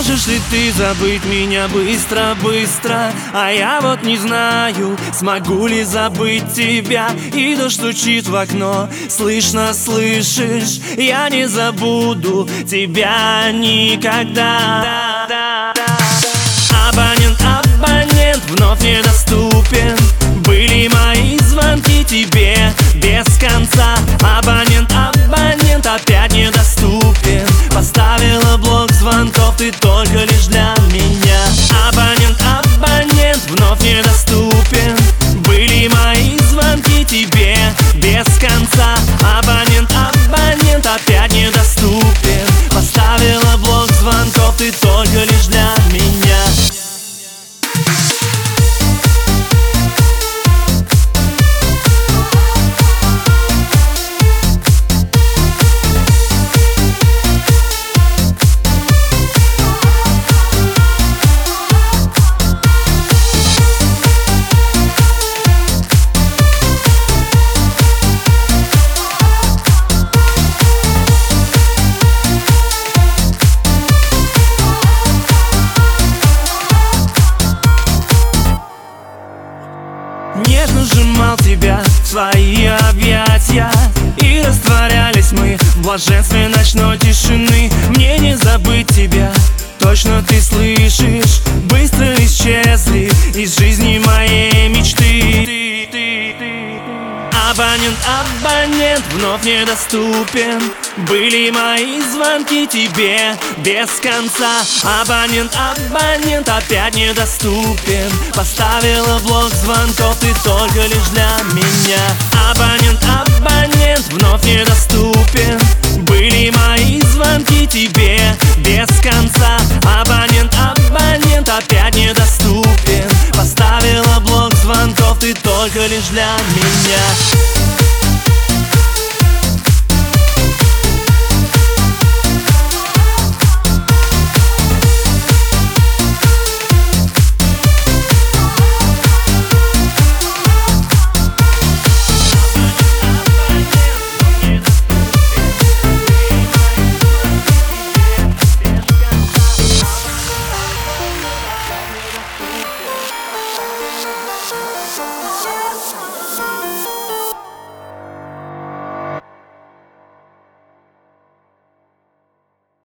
Сможешь ли ты забыть меня быстро-быстро? А я вот не знаю, смогу ли забыть тебя. И дождь стучит в окно, слышно, слышишь? Я не забуду тебя никогда. Абонент, абонент вновь недоступен. Были мои звонки тебе без конца. Абонент, абонент опять недоступен. Поставила блок звонков ты только лишь для меня. Абонент, абонент вновь недоступен. Были мои звонки тебе без конца. Абонент, абонент опять недоступен. Поставила блок звонков ты только лишь для меня. Нежно сжимал тебя в свои объятия, и растворялись мы в блаженстве ночной тишины. Мне не забыть тебя, точно ты слышишь. Быстро исчезли из жизни моей мечты. Абонент, абонент вновь недоступен. Были мои звонки тебе без конца. Абонент, абонент опять недоступен. Поставила блок звонков ты только лишь для меня. Абонент, абонент вновь недоступен. Были мои звонки тебе без конца. Абонент, абонент опять недоступен. Поставила блок звонков ты только лишь для меня.